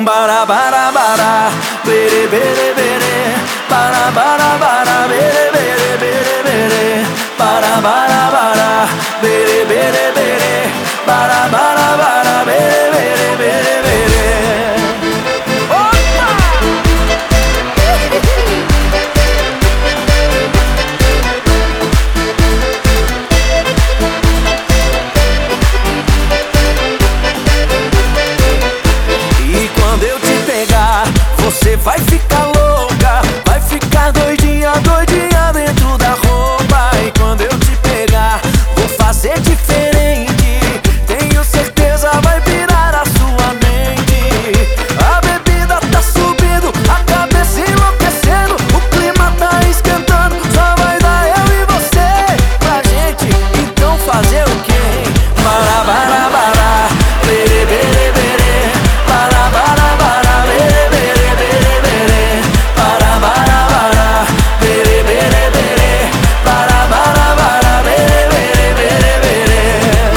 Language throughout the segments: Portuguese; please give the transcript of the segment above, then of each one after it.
Bara bara bara, bere bere bere, bara bara bara, bere bere bere bere, bara bara bara, bere bere bere, bara bara bara, bere bere bere bere. E quando eu te pegar, você vai ficar louca, vai ficar doidinha, doidinha dentro da roupa. E quando eu te pegar, vou fazer diferente, tenho certeza vai virar a sua mente. A bebida tá subindo, a cabeça enlouquecendo, o clima tá esquentando, só vai dar eu e você pra gente, então fazer o quê? Bara bara bara, bere bere bere, bara bara bara, bere bere bere bere, bara bara bara, bere bere bere, bara bara bara, bere bere bere bere.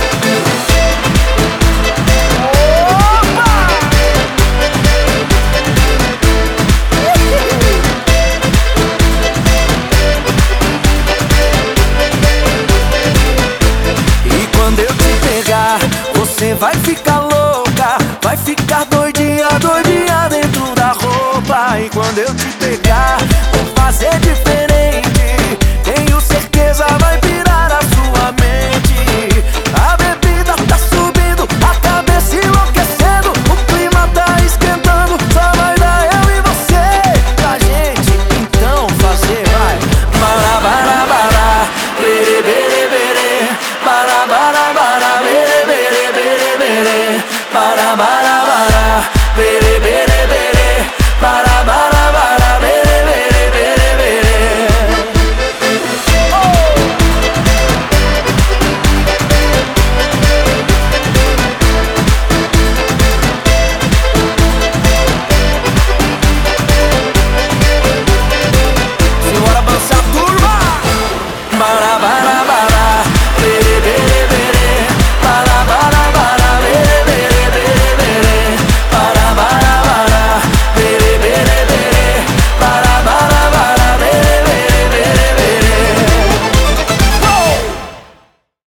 E quando eu te pegar, você vai ficar louca, vai ficar doidinha, doidinha dentro da roupa. E quando eu te pegar, vou fazer diferente,